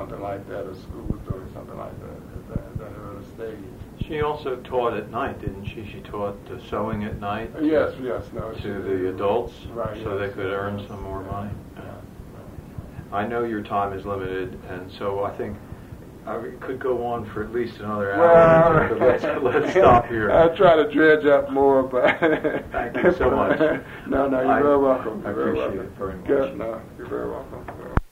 something like that, or school was doing something like that at that early stage. She also taught at night, didn't she? She taught sewing at night. Yes. To the adults, right? So they could earn some more money. I know your time is limited, and so I think I could go on for at least another hour. But let's stop here. I'll try to dredge up more, but thank you so much. No, you're very welcome. I appreciate it very much. Good. No, you're very welcome.